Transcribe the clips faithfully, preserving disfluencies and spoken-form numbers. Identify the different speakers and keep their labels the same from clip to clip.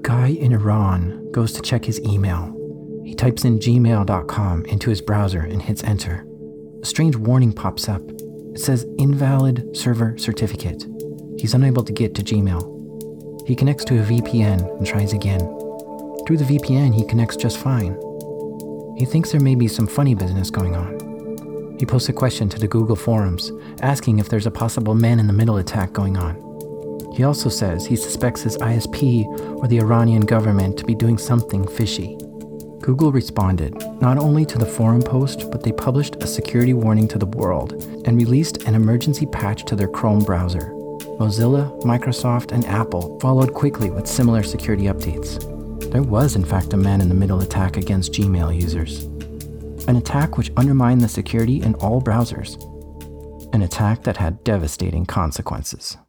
Speaker 1: guy in Iran goes to check his email. He types in gmail dot com into his browser and hits enter. A strange warning pops up. It says invalid server certificate. He's unable to get to Gmail. He connects to a V P N and tries again. Through the V P N, he connects just fine. He thinks there may be some funny business going on. He posts a question to the Google forums, asking if there's a possible man-in-the-middle attack going on. He also says he suspects his I S P or the Iranian government to be doing something fishy. Google responded not only to the forum post, but they published a security warning to the world and released an emergency patch to their Chrome browser. Mozilla, Microsoft, and Apple followed quickly with similar security updates. There was, in fact, a man-in-the-middle attack against Gmail users. An attack which undermined the security in all browsers. An attack that had devastating consequences.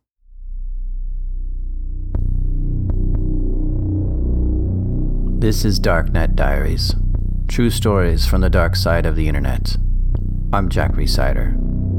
Speaker 1: This is Darknet Diaries. True stories from the dark side of the internet. I'm Jack Rhysider.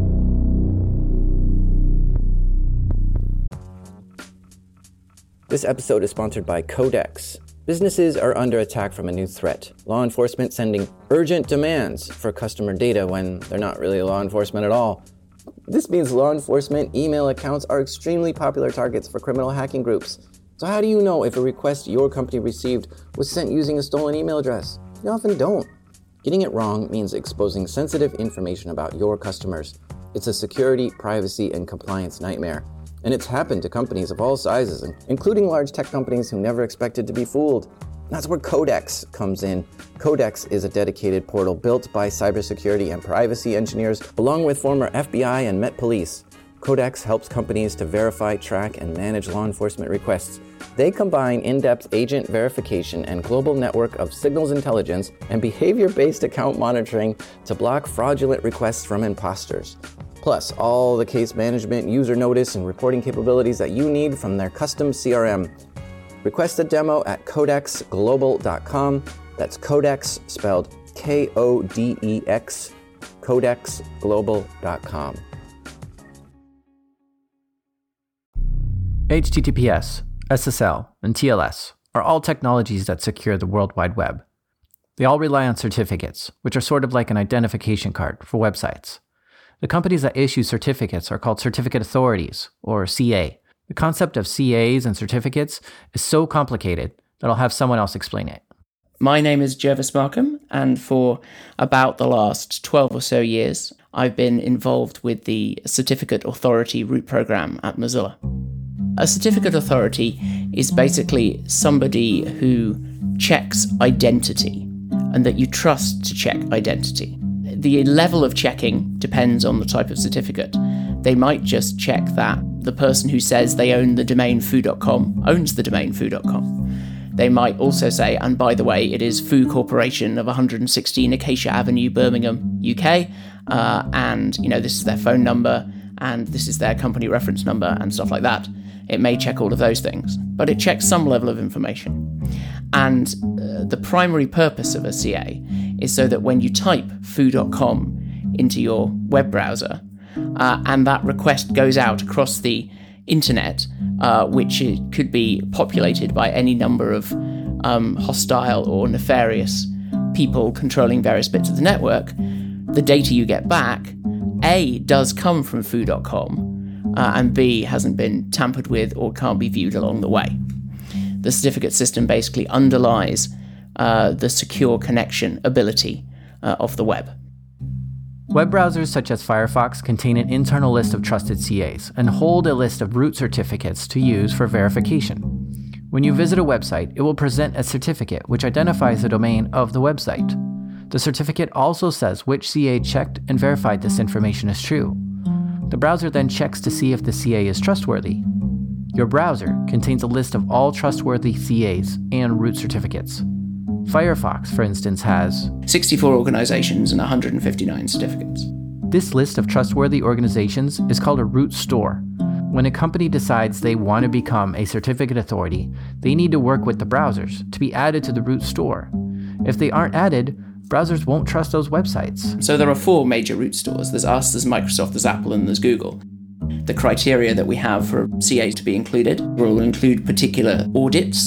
Speaker 2: This episode is sponsored by Codex. Businesses are under attack from a new threat. Law enforcement sending urgent demands for customer data when they're not really law enforcement at all. This means law enforcement email accounts are extremely popular targets for criminal hacking groups. So how do you know if a request your company received was sent using a stolen email address? You often don't. Getting it wrong means exposing sensitive information about your customers. It's a security, privacy, and compliance nightmare. And it's happened to companies of all sizes, including large tech companies who never expected to be fooled. That's where Codex comes in. Codex is a dedicated portal built by cybersecurity and privacy engineers, along with former F B I and Met Police. Codex helps companies to verify, track, and manage law enforcement requests. They combine in-depth agent verification and global network of signals intelligence and behavior-based account monitoring to block fraudulent requests from imposters. Plus, all the case management, user notice, and reporting capabilities that you need from their custom C R M. Request a demo at codex global dot com. That's Codex, spelled K O D E X, codex global dot com.
Speaker 1: H T T P S, S S L, and T L S are all technologies that secure the World Wide Web. They all rely on certificates, which are sort of like an identification card for websites. The companies that issue certificates are called certificate authorities, or C A. The concept of C As and certificates is so complicated that I'll have someone else explain it.
Speaker 3: My name is Jervis Markham, and for about the last twelve or so years, I've been involved with the Certificate Authority root program at Mozilla. A certificate authority is basically somebody who checks identity and that you trust to check identity. The level of checking depends on the type of certificate. They might just check that the person who says they own the domain foo dot com owns the domain foo dot com. They might also say, and by the way, it is Foo Corporation of one hundred sixteen Acacia Avenue, Birmingham, U K, uh, and you know this is their phone number, and this is their company reference number, and stuff like that. It may check all of those things, but it checks some level of information. And uh, the primary purpose of a C A is so that when you type foo dot com into your web browser, uh, and that request goes out across the internet, uh, which it could be populated by any number of um, hostile or nefarious people controlling various bits of the network, the data you get back, A, does come from foo dot com, uh, and B, hasn't been tampered with or can't be viewed along the way. The certificate system basically underlies uh, the secure connection ability uh, of the web.
Speaker 1: Web browsers such as Firefox contain an internal list of trusted C As and hold a list of root certificates to use for verification. When you visit a website, it will present a certificate which identifies the domain of the website. The certificate also says which C A checked and verified this information is true. The browser then checks to see if the C A is trustworthy. Your browser contains a list of all trustworthy C As and root certificates. Firefox, for instance, has
Speaker 3: sixty-four organizations and one hundred fifty-nine certificates.
Speaker 1: This list of trustworthy organizations is called a root store. When a company decides they want to become a certificate authority, they need to work with the browsers to be added to the root store. If they aren't added, browsers won't trust those websites.
Speaker 3: So there are four major root stores. There's us, there's Microsoft, there's Apple, and there's Google. The criteria that we have for C As to be included will include particular audits,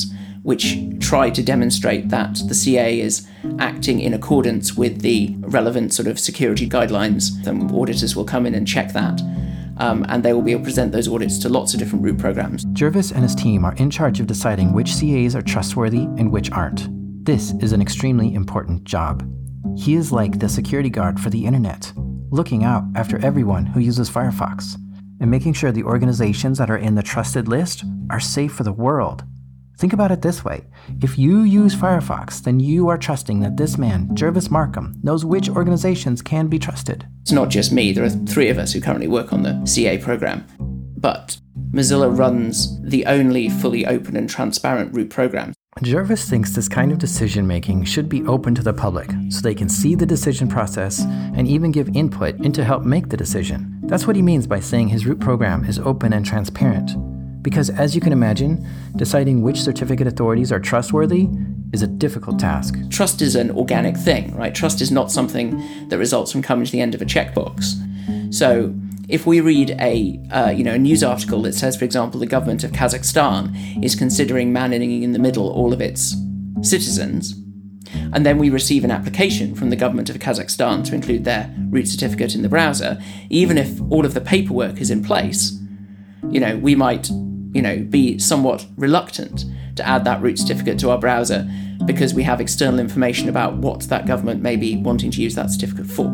Speaker 3: which try to demonstrate that the C A is acting in accordance with the relevant sort of security guidelines. Then auditors will come in and check that. Um, and they will be able to present those audits to lots of different root programs.
Speaker 1: Jervis and his team are in charge of deciding which C As are trustworthy and which aren't. This is an extremely important job. He is like the security guard for the internet, looking out after everyone who uses Firefox, and making sure the organizations that are in the trusted list are safe for the world. Think about it this way. If you use Firefox, then you are trusting that this man, Jervis Markham, knows which organizations can be trusted.
Speaker 3: It's not just me. There are three of us who currently work on the C A program. But Mozilla runs the only fully open and transparent root program.
Speaker 1: Jervis thinks this kind of decision-making should be open to the public so they can see the decision process and even give input into help make the decision. That's what he means by saying his root program is open and transparent. Because as you can imagine, deciding which certificate authorities are trustworthy is a difficult task.
Speaker 3: Trust is an organic thing, right? Trust is not something that results from coming to the end of a checkbox. So if we read a uh, you know a news article that says, for example, the government of Kazakhstan is considering manning in the middle all of its citizens, and then we receive an application from the government of Kazakhstan to include their root certificate in the browser, even if all of the paperwork is in place, you know, we might you know, be somewhat reluctant to add that root certificate to our browser because we have external information about what that government may be wanting to use that certificate for.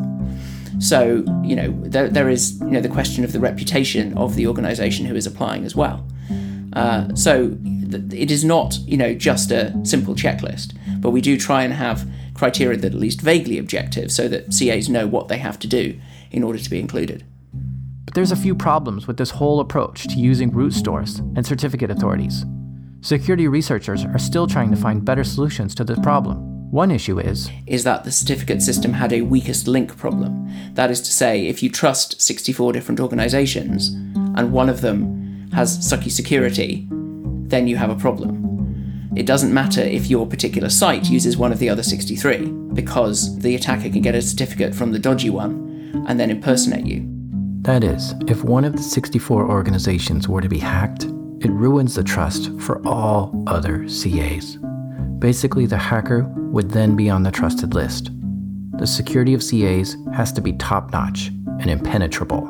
Speaker 3: So, you know, there, there is, you know, the question of the reputation of the organization who is applying as well. Uh, so th- it is not, you know, just a simple checklist, but we do try and have criteria that are at least vaguely objective so that C As know what they have to do in order to be included.
Speaker 1: But there's a few problems with this whole approach to using root stores and certificate authorities. Security researchers are still trying to find better solutions to this problem. One issue is
Speaker 3: is that the certificate system had a weakest link problem. That is to say, if you trust sixty-four different organizations and one of them has sucky security, then you have a problem. It doesn't matter if your particular site uses one of the other sixty-three, because the attacker can get a certificate from the dodgy one and then impersonate you.
Speaker 1: That is, if one of the sixty-four organizations were to be hacked, it ruins the trust for all other C As. Basically, the hacker would then be on the trusted list. The security of C As has to be top-notch and impenetrable.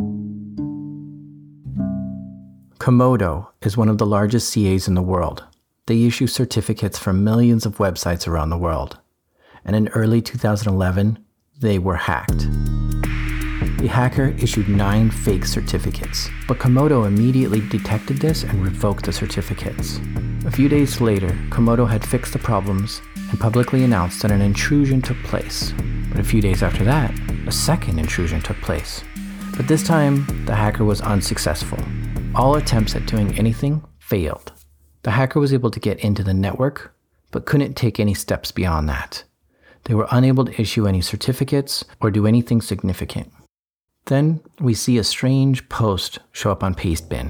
Speaker 1: Comodo is one of the largest C As in the world. They issue certificates for millions of websites around the world. And in early two thousand eleven, they were hacked. The hacker issued nine fake certificates, but Comodo immediately detected this and revoked the certificates. A few days later, Comodo had fixed the problems and publicly announced that an intrusion took place. But a few days after that, a second intrusion took place. But this time, the hacker was unsuccessful. All attempts at doing anything failed. The hacker was able to get into the network, but couldn't take any steps beyond that. They were unable to issue any certificates or do anything significant. Then we see a strange post show up on Pastebin.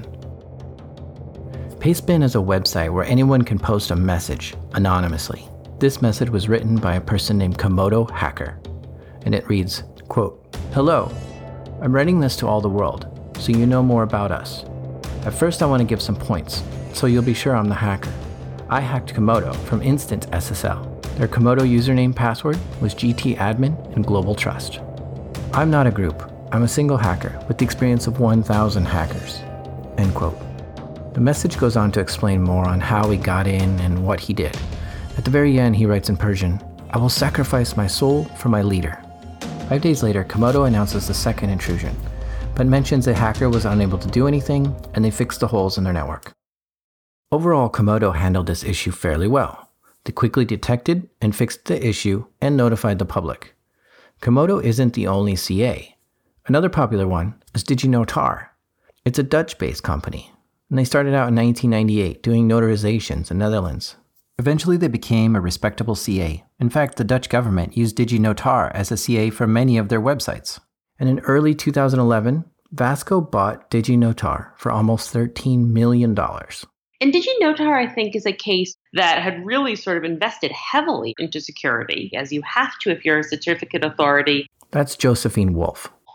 Speaker 1: Pastebin is a website where anyone can post a message anonymously. This message was written by a person named Comodo Hacker, and it reads, quote, "Hello, I'm writing this to all the world, so you know more about us. At first I want to give some points, so you'll be sure I'm the hacker. I hacked Comodo from Instant S S L. Their Comodo username password was G T admin and Global Trust. I'm not a group. I'm a single hacker with the experience of one thousand hackers." End quote. The message goes on to explain more on how he got in and what he did. At the very end, he writes in Persian, "I will sacrifice my soul for my leader." Five days later, Comodo announces the second intrusion, but mentions the hacker was unable to do anything and they fixed the holes in their network. Overall, Comodo handled this issue fairly well. They quickly detected and fixed the issue and notified the public. Comodo isn't the only C A. Another popular one is DigiNotar. It's a Dutch-based company, and they started out in nineteen ninety-eight doing notarizations in the Netherlands. Eventually, they became a respectable C A. In fact, the Dutch government used DigiNotar as a C A for many of their websites. And in early two thousand eleven, Vasco bought DigiNotar for almost thirteen million dollars.
Speaker 4: And DigiNotar, I think, is a case that had really sort of invested heavily into security, as you have to if you're a certificate authority.
Speaker 1: That's Josephine Wolf.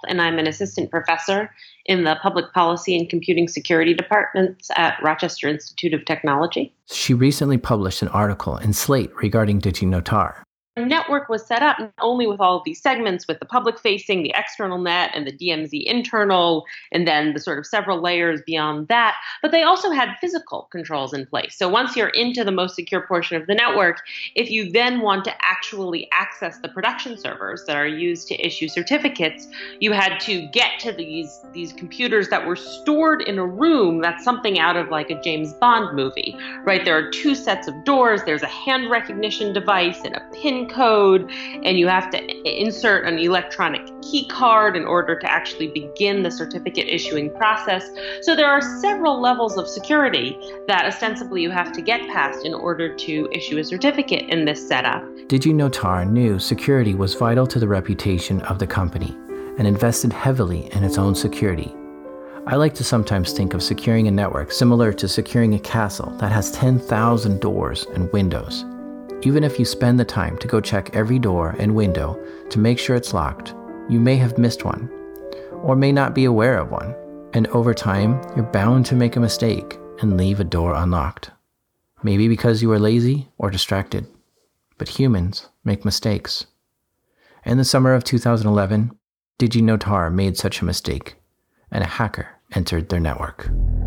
Speaker 4: and I'm an assistant professor in the Public Policy and Computing Security departments at Rochester Institute of Technology.
Speaker 1: She recently published an article in Slate regarding DigiNotar.
Speaker 4: The network was set up not only with all of these segments, with the public-facing, the external net, and the D M Z internal, and then the sort of several layers beyond that, but they also had physical controls in place. So once you're into the most secure portion of the network, if you then want to actually access the production servers that are used to issue certificates, you had to get to these, these computers that were stored in a room that's something out of like a James Bond movie, right? There are two sets of doors. There's a hand recognition device and a PIN code, and you have to insert an electronic key card in order to actually begin the certificate issuing process. So there are several levels of security that ostensibly you have to get past in order to issue a certificate in this setup.
Speaker 1: DigiNotar knew security was vital to the reputation of the company and invested heavily in its own security. I like to sometimes think of securing a network similar to securing a castle that has ten thousand doors and windows. Even if you spend the time to go check every door and window to make sure it's locked, you may have missed one, or may not be aware of one, and over time, you're bound to make a mistake and leave a door unlocked. Maybe because you were lazy or distracted, but humans make mistakes. In the summer of two thousand eleven, DigiNotar made such a mistake, and a hacker entered their network.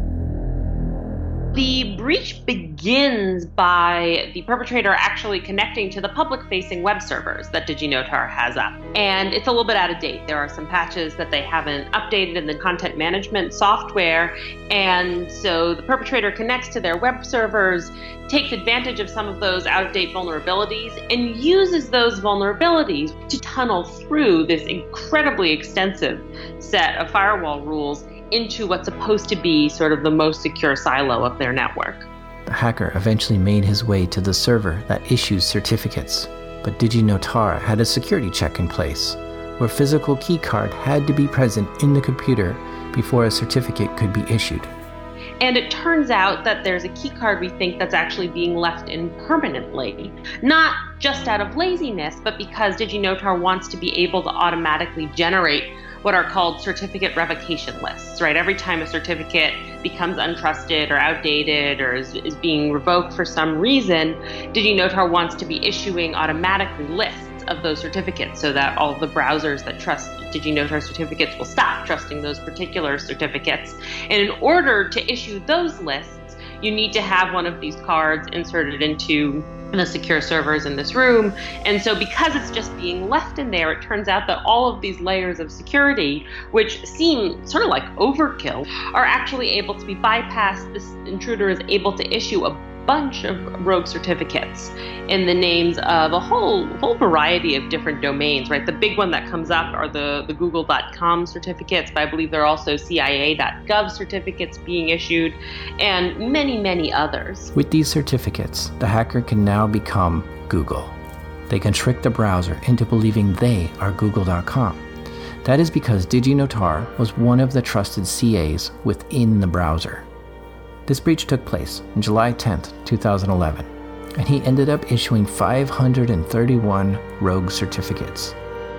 Speaker 4: The breach begins by the perpetrator actually connecting to the public-facing web servers that DigiNotar has up. And it's a little bit out of date. There are some patches that they haven't updated in the content management software. And so the perpetrator connects to their web servers, takes advantage of some of those out-of-date vulnerabilities, and uses those vulnerabilities to tunnel through this incredibly extensive set of firewall rules into what's supposed to be sort of the most secure silo of their network.
Speaker 1: The hacker eventually made his way to the server that issues certificates, but DigiNotar had a security check in place, where physical keycard had to be present in the computer before a certificate could be issued.
Speaker 4: And it turns out that there's a keycard we think that's actually being left in permanently, not just out of laziness, but because DigiNotar wants to be able to automatically generate what are called certificate revocation lists, right? Every time a certificate becomes untrusted or outdated or is, is being revoked for some reason, DigiNotar wants to be issuing automatically lists of those certificates so that all of the browsers that trust DigiNotar certificates will stop trusting those particular certificates. And in order to issue those lists, you need to have one of these cards inserted into the secure servers in this room. And so because it's just being left in there, it turns out that all of these layers of security, which seem sort of like overkill, are actually able to be bypassed. This intruder is able to issue a bunch of rogue certificates in the names of a whole whole variety of different domains, right? The big one that comes up are the, the google dot com certificates, but I believe there are also C I A dot gov certificates being issued, and many, many others.
Speaker 1: With these certificates, the hacker can now become Google. They can trick the browser into believing they are google dot com. That is because DigiNotar was one of the trusted C As within the browser. This breach took place on July tenth, two thousand eleven, and he ended up issuing five hundred thirty-one rogue certificates.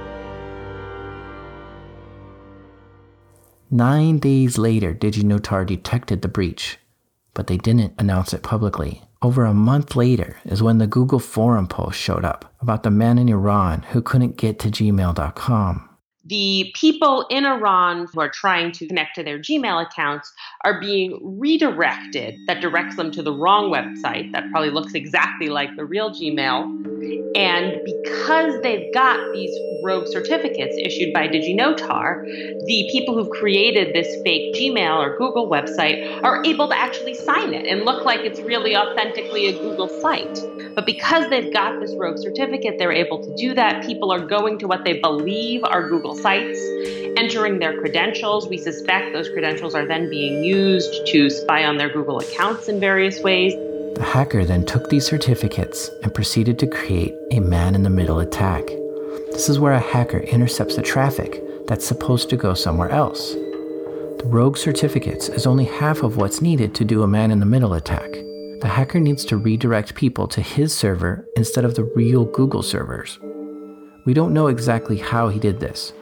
Speaker 1: Nine days later, DigiNotar detected the breach, but they didn't announce it publicly. Over a month later is when the Google forum post showed up about the man in Iran who couldn't get to gmail dot com.
Speaker 4: The people in Iran who are trying to connect to their Gmail accounts are being redirected. That directs them to the wrong website that probably looks exactly like the real Gmail. And because they've got these rogue certificates issued by DigiNotar, the people who've created this fake Gmail or Google website are able to actually sign it and look like it's really authentically a Google site. But because they've got this rogue certificate, they're able to do that. People are going to what they believe are Google sites, entering their credentials. We suspect those credentials are then being used to spy on their Google accounts in various ways.
Speaker 1: The hacker then took these certificates and proceeded to create a man-in-the-middle attack. This is where a hacker intercepts the traffic that's supposed to go somewhere else. The rogue certificates is only half of what's needed to do a man-in-the-middle attack. The hacker needs to redirect people to his server instead of the real Google servers. We don't know exactly how he did this,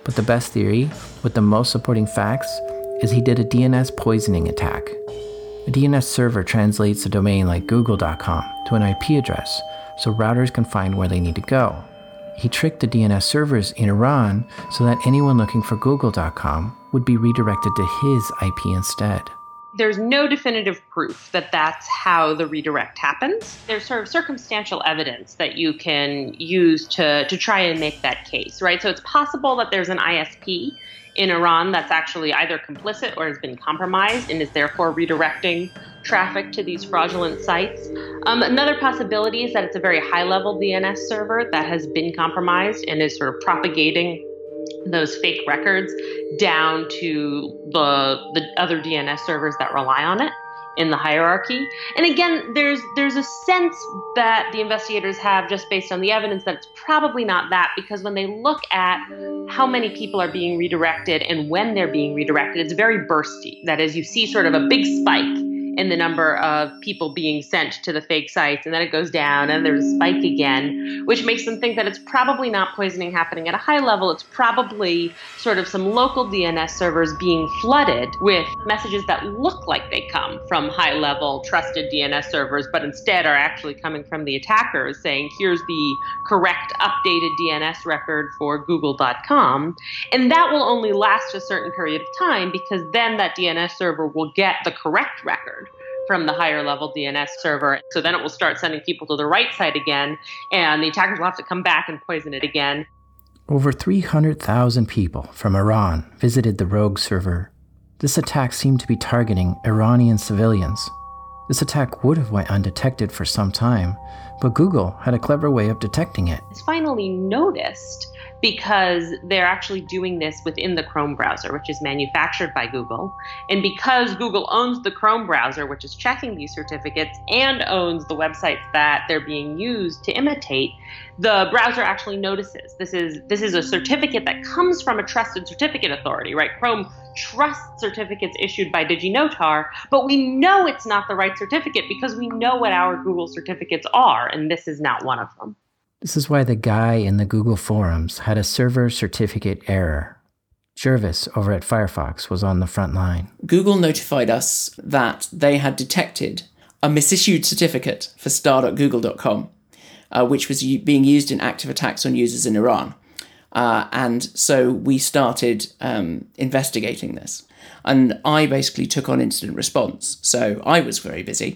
Speaker 1: But the best theory, with the most supporting facts, is he did a D N S poisoning attack. A D N S server translates a domain like google dot com to an I P address so routers can find where they need to go. He tricked the D N S servers in Iran so that anyone looking for google dot com would be redirected to his I P instead.
Speaker 4: There's no definitive proof that that's how the redirect happens. There's sort of circumstantial evidence that you can use to, to try and make that case, right? So it's possible that there's an I S P in Iran that's actually either complicit or has been compromised and is therefore redirecting traffic to these fraudulent sites. Um, another possibility is that it's a very high-level D N S server that has been compromised and is sort of propagating those fake records down to the the other D N S servers that rely on it in the hierarchy. And again, there's there's a sense that the investigators have just based on the evidence that it's probably not that, because when they look at how many people are being redirected and when they're being redirected, it's very bursty. That is, you see sort of a big spike in the number of people being sent to the fake sites, and then it goes down, and there's a spike again, which makes them think that it's probably not poisoning happening at a high level. It's probably sort of some local D N S servers being flooded with messages that look like they come from high-level trusted D N S servers, but instead are actually coming from the attackers saying, here's the correct updated D N S record for google dot com. And that will only last a certain period of time, because then that D N S server will get the correct record from the higher level D N S server. So then it will start sending people to the right site again, and the attackers will have to come back and poison it again.
Speaker 1: Over three hundred thousand people from Iran visited the rogue server. This attack seemed to be targeting Iranian civilians. This attack would have went undetected for some time, but Google had a clever way of detecting it.
Speaker 4: It's finally noticed because they're actually doing this within the Chrome browser, which is manufactured by Google. And because Google owns the Chrome browser, which is checking these certificates, and owns the websites that they're being used to imitate, the browser actually notices. This is this is a certificate that comes from a trusted certificate authority, right? Chrome trusts certificates issued by DigiNotar, but we know it's not the right certificate because we know what our Google certificates are, and this is not one of them.
Speaker 1: This is why the guy in the Google forums had a server certificate error. Jervis over at Firefox was on the front line.
Speaker 3: Google notified us that they had detected a misissued certificate for star dot google dot com, uh, which was u- being used in active attacks on users in Iran. Uh, and so we started um, investigating this. And I basically took on incident response. So I was very busy.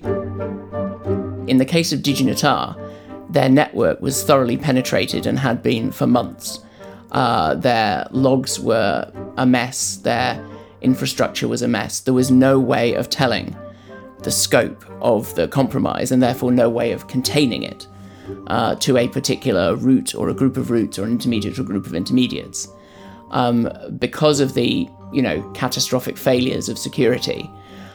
Speaker 3: In the case of DigiNotar, their network was thoroughly penetrated and had been for months. Uh, their logs were a mess. Their infrastructure was a mess. There was no way of telling the scope of the compromise, and therefore no way of containing it uh, to a particular route or a group of routes or an intermediate or group of intermediates. Um, because of the, you know, catastrophic failures of security,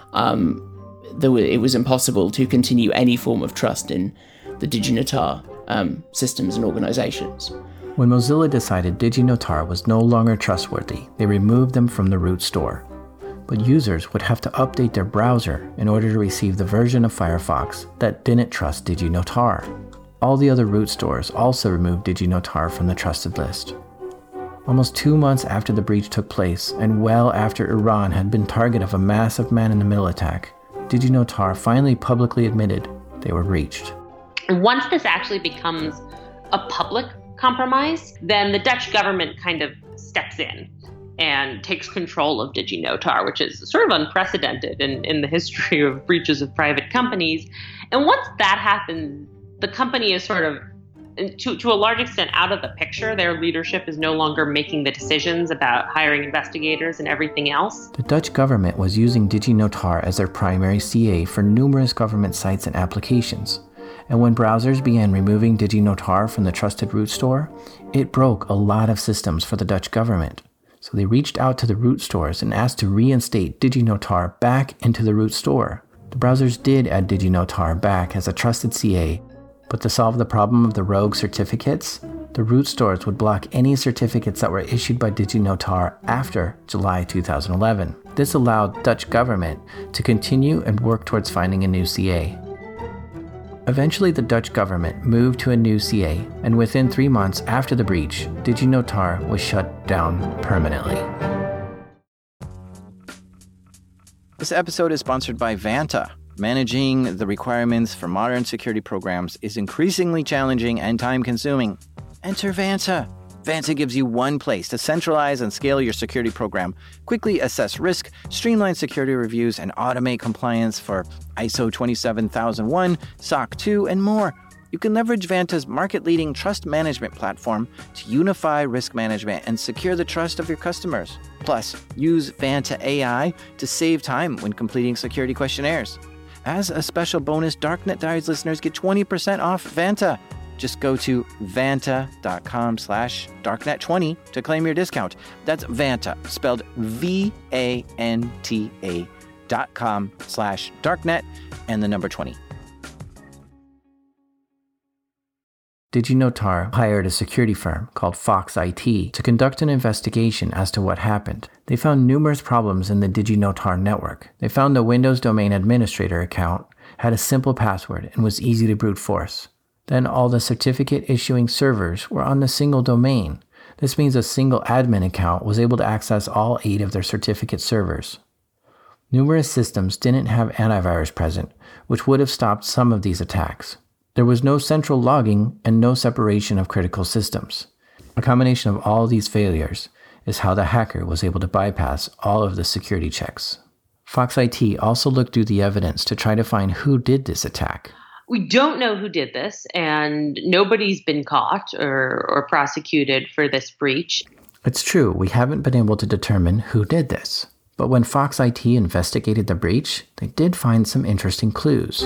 Speaker 3: um, there were, it was impossible to continue any form of trust in the DigiNotar um, systems and organizations.
Speaker 1: When Mozilla decided DigiNotar was no longer trustworthy, they removed them from the root store. But users would have to update their browser in order to receive the version of Firefox that didn't trust DigiNotar. All the other root stores also removed DigiNotar from the trusted list. Almost two months after the breach took place, and well after Iran had been target of a massive man-in-the-middle attack, DigiNotar finally publicly admitted they were breached.
Speaker 4: And once this actually becomes a public compromise, then the Dutch government kind of steps in and takes control of DigiNotar, which is sort of unprecedented in, in the history of breaches of private companies. And once that happens, the company is sort of, to, to a large extent, out of the picture. Their leadership is no longer making the decisions about hiring investigators and everything else.
Speaker 1: The Dutch government was using DigiNotar as their primary C A for numerous government sites and applications. And when browsers began removing DigiNotar from the trusted root store, it broke a lot of systems for the Dutch government. So they reached out to the root stores and asked to reinstate DigiNotar back into the root store. The browsers did add DigiNotar back as a trusted C A, but to solve the problem of the rogue certificates, the root stores would block any certificates that were issued by DigiNotar after July two thousand eleven. This allowed Dutch government to continue and work towards finding a new C A. Eventually, the Dutch government moved to a new C A, and within three months after the breach, DigiNotar was shut down permanently.
Speaker 2: This episode is sponsored by Vanta. Managing the requirements for modern security programs is increasingly challenging and time-consuming. Enter Vanta. Vanta gives you one place to centralize and scale your security program, quickly assess risk, streamline security reviews, and automate compliance for I S O twenty-seven thousand one, S O C two, and more. You can leverage Vanta's market-leading trust management platform to unify risk management and secure the trust of your customers. Plus, use Vanta A I to save time when completing security questionnaires. As a special bonus, Darknet Diaries listeners get twenty percent off Vanta. Just go to vanta.com slash darknet20 to claim your discount. That's Vanta, spelled V A N T A dot com slash darknet and the number twenty.
Speaker 1: DigiNotar hired a security firm called Fox I T to conduct an investigation as to what happened. They found numerous problems in the DigiNotar network. They found the Windows Domain Administrator account had a simple password and was easy to brute force. Then all the certificate issuing servers were on a single domain. This means a single admin account was able to access all eight of their certificate servers. Numerous systems didn't have antivirus present, which would have stopped some of these attacks. There was no central logging and no separation of critical systems. A combination of all these failures is how the hacker was able to bypass all of the security checks. Fox I T also looked through the evidence to try to find who did this attack.
Speaker 4: We don't know who did this, and nobody's been caught or, or prosecuted for this breach.
Speaker 1: It's true, we haven't been able to determine who did this. But when Fox I T investigated the breach, they did find some interesting clues.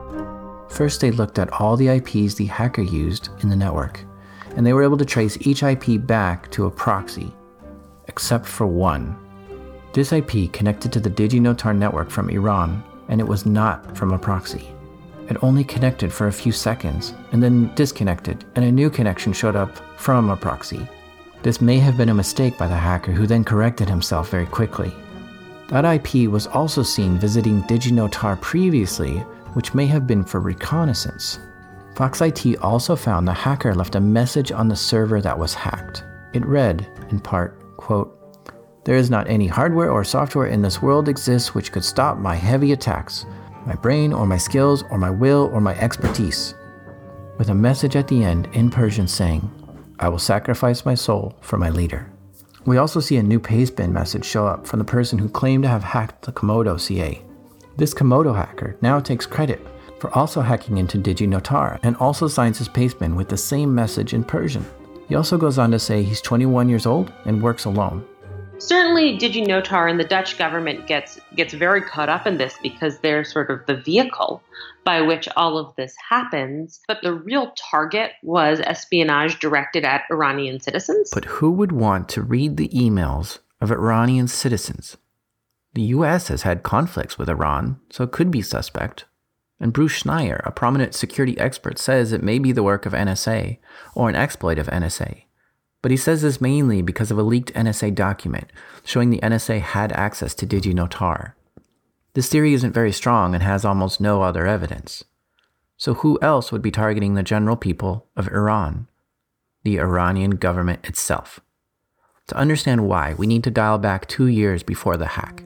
Speaker 1: First, they looked at all the I Ps the hacker used in the network, and they were able to trace each I P back to a proxy, except for one. This I P connected to the DigiNotar network from Iran, and it was not from a proxy. It only connected for a few seconds, and then disconnected, and a new connection showed up from a proxy. This may have been a mistake by the hacker, who then corrected himself very quickly. That I P was also seen visiting DigiNotar previously, which may have been for reconnaissance. Fox I T also found the hacker left a message on the server that was hacked. It read, in part, quote, "There is not any hardware or software in this world exists which could stop my heavy attacks, my brain or my skills or my will or my expertise," with a message at the end in Persian saying, "I will sacrifice my soul for my leader." We also see a new pastebin message show up from the person who claimed to have hacked the Comodo C A. This Comodo hacker now takes credit for also hacking into DigiNotar and also signs his pastebin with the same message in Persian. He also goes on to say he's twenty-one years old and works alone.
Speaker 4: Certainly, DigiNotar and the Dutch government gets gets very caught up in this because they're sort of the vehicle by which all of this happens. But the real target was espionage directed at Iranian citizens.
Speaker 1: But who would want to read the emails of Iranian citizens? The U S has had conflicts with Iran, so it could be suspect. And Bruce Schneier, a prominent security expert, says it may be the work of N S A or an exploit of N S A. But he says this mainly because of a leaked N S A document showing the N S A had access to DigiNotar. This theory isn't very strong and has almost no other evidence. So who else would be targeting the general people of Iran? The Iranian government itself. To understand why, we need to dial back two years before the hack.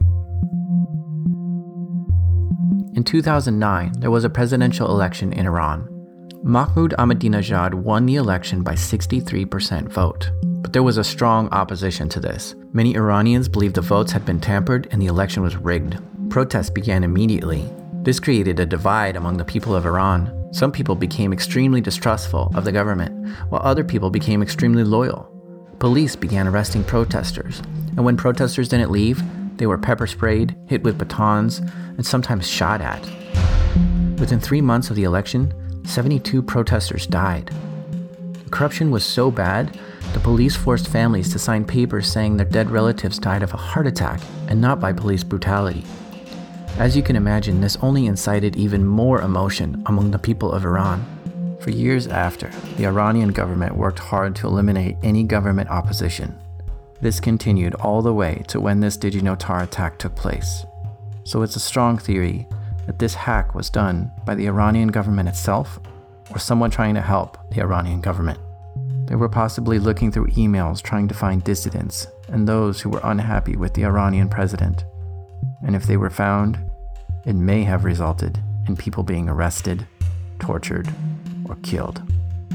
Speaker 1: In two thousand nine, there was a presidential election in Iran. Mahmoud Ahmadinejad won the election by sixty-three percent vote. But there was a strong opposition to this. Many Iranians believed the votes had been tampered and the election was rigged. Protests began immediately. This created a divide among the people of Iran. Some people became extremely distrustful of the government, while other people became extremely loyal. Police began arresting protesters, and when protesters didn't leave, they were pepper sprayed, hit with batons, and sometimes shot at. Within three months of the election, seventy-two protesters died. The corruption was so bad, the police forced families to sign papers saying their dead relatives died of a heart attack and not by police brutality. As you can imagine, this only incited even more emotion among the people of Iran. For years after, the Iranian government worked hard to eliminate any government opposition. This continued all the way to when this DigiNotar attack took place. So it's a strong theory that this hack was done by the Iranian government itself or someone trying to help the Iranian government. They were possibly looking through emails trying to find dissidents and those who were unhappy with the Iranian president. And if they were found, it may have resulted in people being arrested, tortured, or killed.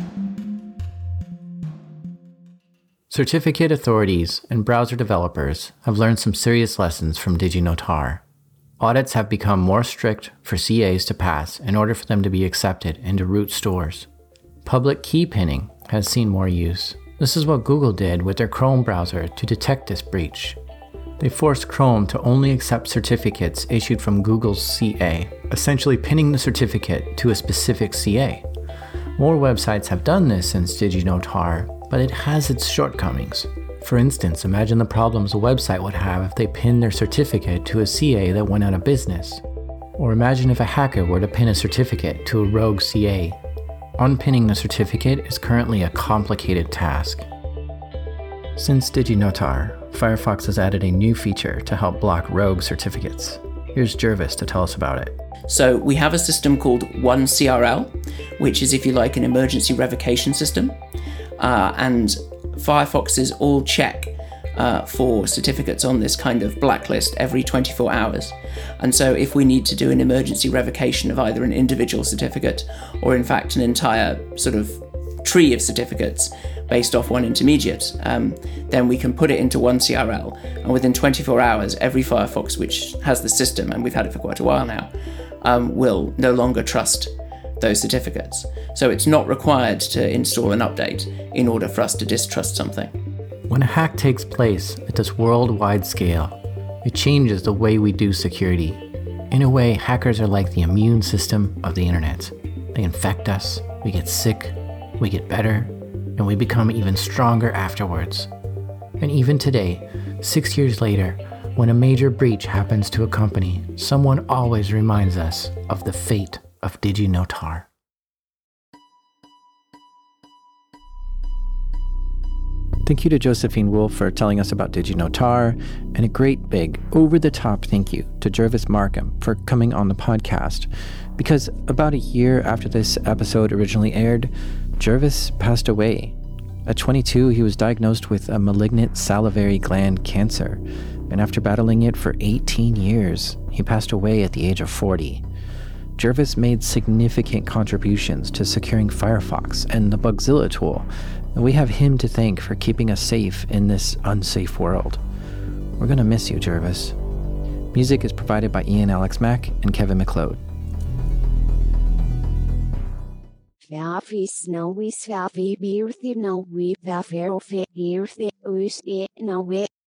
Speaker 1: Certificate authorities and browser developers have learned some serious lessons from DigiNotar. Audits have become more strict for C As to pass in order for them to be accepted into root stores. Public key pinning has seen more use. This is what Google did with their Chrome browser to detect this breach. They forced Chrome to only accept certificates issued from Google's C A, essentially pinning the certificate to a specific C A. More websites have done this since DigiNotar, but it has its shortcomings. For instance, imagine the problems a website would have if they pinned their certificate to a C A that went out of business. Or imagine if a hacker were to pin a certificate to a rogue C A. Unpinning the certificate is currently a complicated task. Since DigiNotar, Firefox has added a new feature to help block rogue certificates. Here's Jervis to tell us about it.
Speaker 3: So we have a system called one C R L, which is, if you like, an emergency revocation system. Uh, and Firefoxes all check uh, for certificates on this kind of blacklist every twenty-four hours. And so if we need to do an emergency revocation of either an individual certificate or in fact an entire sort of tree of certificates based off one intermediate, um, then we can put it into one C R L. And within twenty-four hours, every Firefox which has the system, and we've had it for quite a while now, um, will no longer trust those certificates. So it's not required to install an update in order for us to distrust something.
Speaker 1: When a hack takes place at this worldwide scale, it changes the way we do security. In a way, hackers are like the immune system of the internet. They infect us, we get sick, we get better, and we become even stronger afterwards. And even today, six years later, when a major breach happens to a company, someone always reminds us of the fate of DigiNotar. Thank you to Josephine Wolf for telling us about DigiNotar, and a great big, over-the-top thank you to Jervis Markham for coming on the podcast, because about a year after this episode originally aired, Jervis passed away. At twenty-two, he was diagnosed with a malignant salivary gland cancer, and after battling it for eighteen years, he passed away at the age of forty. Jervis made significant contributions to securing Firefox and the Bugzilla tool, and we have him to thank for keeping us safe in this unsafe world. We're gonna miss you, Jervis. Music is provided by Ian Alex Mack and Kevin McLeod.
Speaker 5: Fafi snowy swafi beerthy no we pafer of earthy us no we